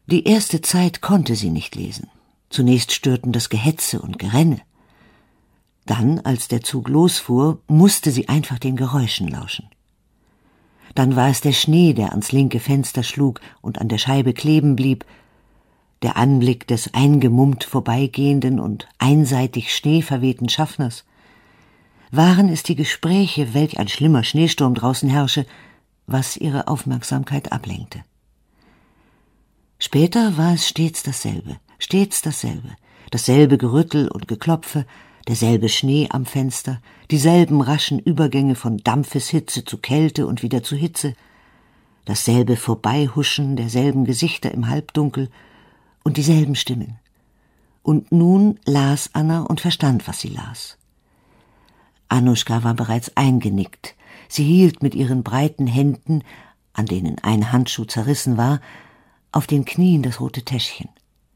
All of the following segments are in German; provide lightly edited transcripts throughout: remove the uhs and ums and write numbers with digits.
Die erste Zeit konnte sie nicht lesen. Zunächst störten das Gehetze und Gerenne. Dann, als der Zug losfuhr, musste sie einfach den Geräuschen lauschen. Dann war es der Schnee, der ans linke Fenster schlug und an der Scheibe kleben blieb, der Anblick des eingemummt vorbeigehenden und einseitig schneeverwehten Schaffners. Waren es die Gespräche, welch ein schlimmer Schneesturm draußen herrsche, was ihre Aufmerksamkeit ablenkte. Später war es stets dasselbe, dasselbe Gerüttel und Geklopfe, derselbe Schnee am Fenster, dieselben raschen Übergänge von Dampfeshitze zu Kälte und wieder zu Hitze, dasselbe Vorbeihuschen derselben Gesichter im Halbdunkel und dieselben Stimmen. Und nun las Anna und verstand, was sie las. Annuschka war bereits eingenickt. Sie hielt mit ihren breiten Händen, an denen ein Handschuh zerrissen war, auf den Knien das rote Täschchen.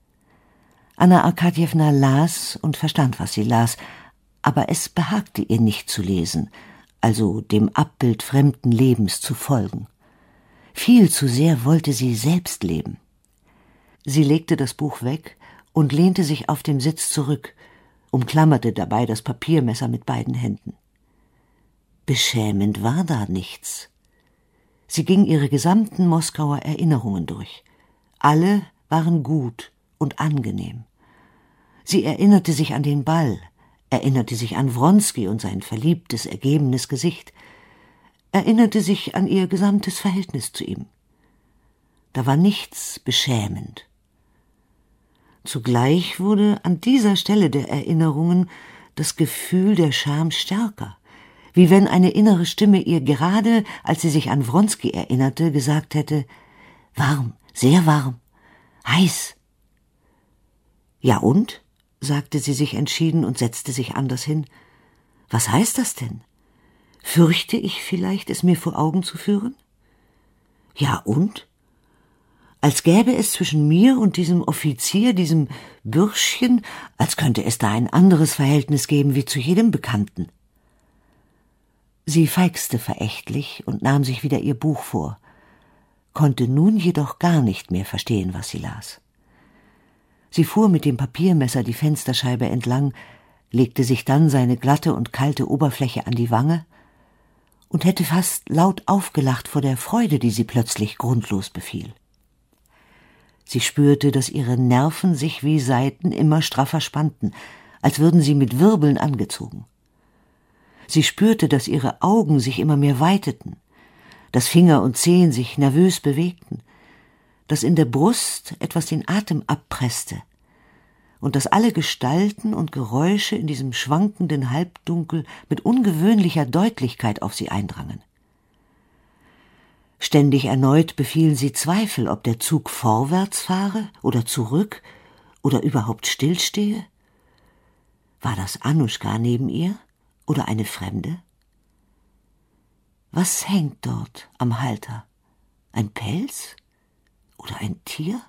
Anna Arkadjewna las und verstand, was sie las, aber es behagte ihr nicht zu lesen, also dem Abbild fremden Lebens zu folgen. Viel zu sehr wollte sie selbst leben. Sie legte das Buch weg und lehnte sich auf dem Sitz zurück, umklammerte dabei das Papiermesser mit beiden Händen. Beschämend war da nichts. Sie ging ihre gesamten Moskauer Erinnerungen durch. Alle waren gut und angenehm. Sie erinnerte sich an den Ball, erinnerte sich an Wronski und sein verliebtes, ergebenes Gesicht, erinnerte sich an ihr gesamtes Verhältnis zu ihm. Da war nichts beschämend. Zugleich wurde an dieser Stelle der Erinnerungen das Gefühl der Scham stärker, wie wenn eine innere Stimme ihr gerade, als sie sich an Wronski erinnerte, gesagt hätte: »Warm, sehr warm, heiß.« »Ja und?« sagte sie sich entschieden und setzte sich anders hin. »Was heißt das denn? Fürchte ich vielleicht, es mir vor Augen zu führen?« »Ja und?« Als gäbe es zwischen mir und diesem Offizier, diesem Bürschchen, als könnte es da ein anderes Verhältnis geben wie zu jedem Bekannten. Sie feixte verächtlich und nahm sich wieder ihr Buch vor, konnte nun jedoch gar nicht mehr verstehen, was sie las. Sie fuhr mit dem Papiermesser die Fensterscheibe entlang, legte sich dann seine glatte und kalte Oberfläche an die Wange und hätte fast laut aufgelacht vor der Freude, die sie plötzlich grundlos befiel. Sie spürte, dass ihre Nerven sich wie Saiten immer straffer spannten, als würden sie mit Wirbeln angezogen. Sie spürte, dass ihre Augen sich immer mehr weiteten, dass Finger und Zehen sich nervös bewegten, dass in der Brust etwas den Atem abpresste und dass alle Gestalten und Geräusche in diesem schwankenden Halbdunkel mit ungewöhnlicher Deutlichkeit auf sie eindrangen. Ständig erneut befielen sie Zweifel, ob der Zug vorwärts fahre oder zurück oder überhaupt stillstehe. War das Annuschka neben ihr oder eine Fremde? Was hängt dort am Halter? Ein Pelz oder ein Tier?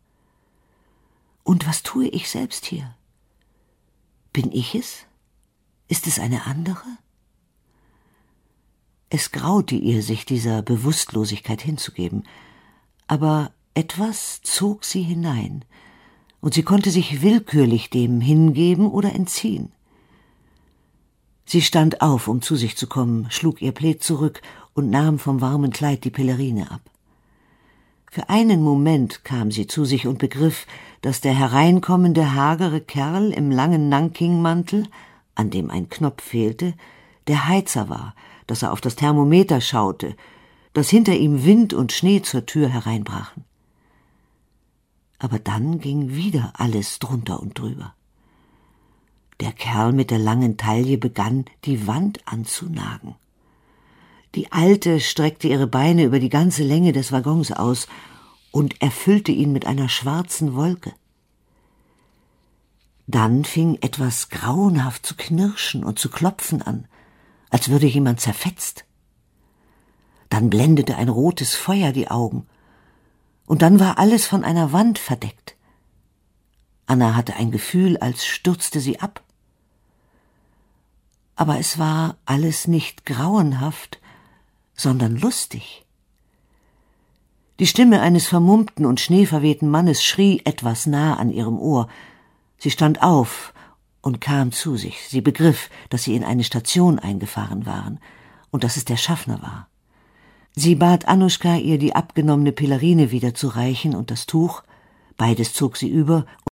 Und was tue ich selbst hier? Bin ich es? Ist es eine andere? Es graute ihr, sich dieser Bewusstlosigkeit hinzugeben, aber etwas zog sie hinein, und sie konnte sich willkürlich dem hingeben oder entziehen. Sie stand auf, um zu sich zu kommen, schlug ihr Plaid zurück und nahm vom warmen Kleid die Pelerine ab. Für einen Moment kam sie zu sich und begriff, dass der hereinkommende, hagere Kerl im langen Nanking-Mantel, an dem ein Knopf fehlte, der Heizer war, dass er auf das Thermometer schaute, dass hinter ihm Wind und Schnee zur Tür hereinbrachen. Aber dann ging wieder alles drunter und drüber. Der Kerl mit der langen Taille begann, die Wand anzunagen. Die Alte streckte ihre Beine über die ganze Länge des Waggons aus und erfüllte ihn mit einer schwarzen Wolke. Dann fing etwas grauenhaft zu knirschen und zu klopfen an, als würde jemand zerfetzt. Dann blendete ein rotes Feuer die Augen, und dann war alles von einer Wand verdeckt. Anna hatte ein Gefühl, als stürzte sie ab. Aber es war alles nicht grauenhaft, sondern lustig. Die Stimme eines vermummten und schneeverwehten Mannes schrie etwas nah an ihrem Ohr. Sie stand auf und kam zu sich. Sie begriff, dass sie in eine Station eingefahren waren und dass es der Schaffner war. Sie bat Annuschka, ihr die abgenommene Pelerine wieder zu reichen und das Tuch. Beides zog sie über